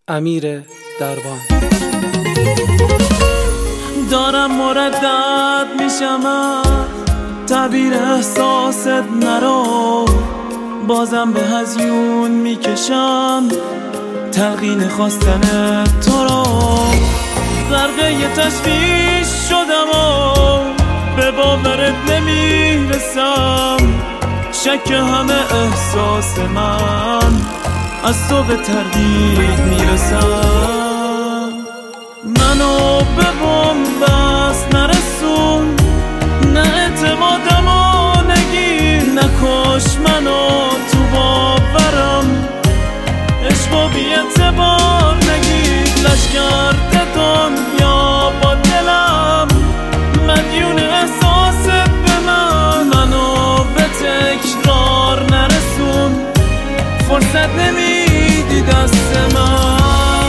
امیر دربان. دارم مردد میشم از تعبیر احساست نرو، بازم به هزیون میکشم تلقین خواستن تو رو. غرقه ی تشویش شدم و به باورت نمیرسم، شک همه احساس من از تو به تردید میرسم. منو به بن‌بست نرسون، نه اعتمادمو نگیر، نکش منو تو باورم، عشقو بی اعتبار نگیر. لشکر دنیا با دلم مدیون احساست به من، منو به تکرار نرسون، فرصت نمیدی دست من.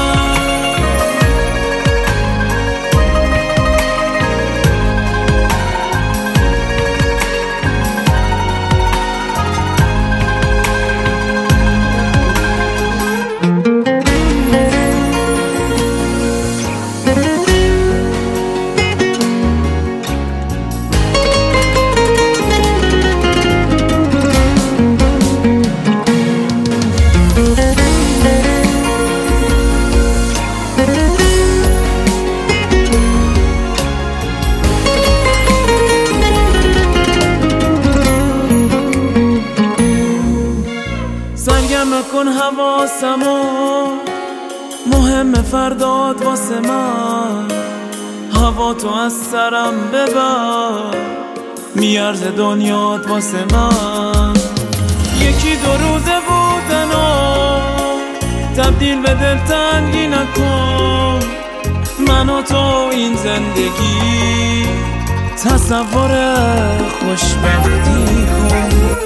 سرگرم کن حواسمو، مهم فرداد واسه من، هوا تو از سرم ببر، میارزه دنیات واسه من. یکی دو روزه بودن و تبدیل به دلتنگی نکن، من و تو این زندگی تصور خوشبختی کن.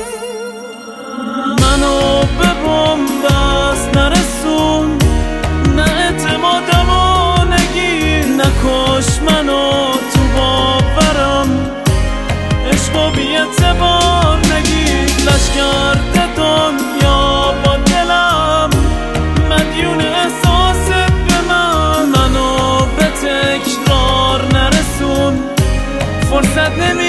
منو به بن‌بست نرسون، نه اعتمادمو نگیر، نکش منو تو باورم، عشقو بی اعتبار نگیر. لشکر دنیا با دلم مدیون احساست به من، منو به تکرار نرسون، فرصت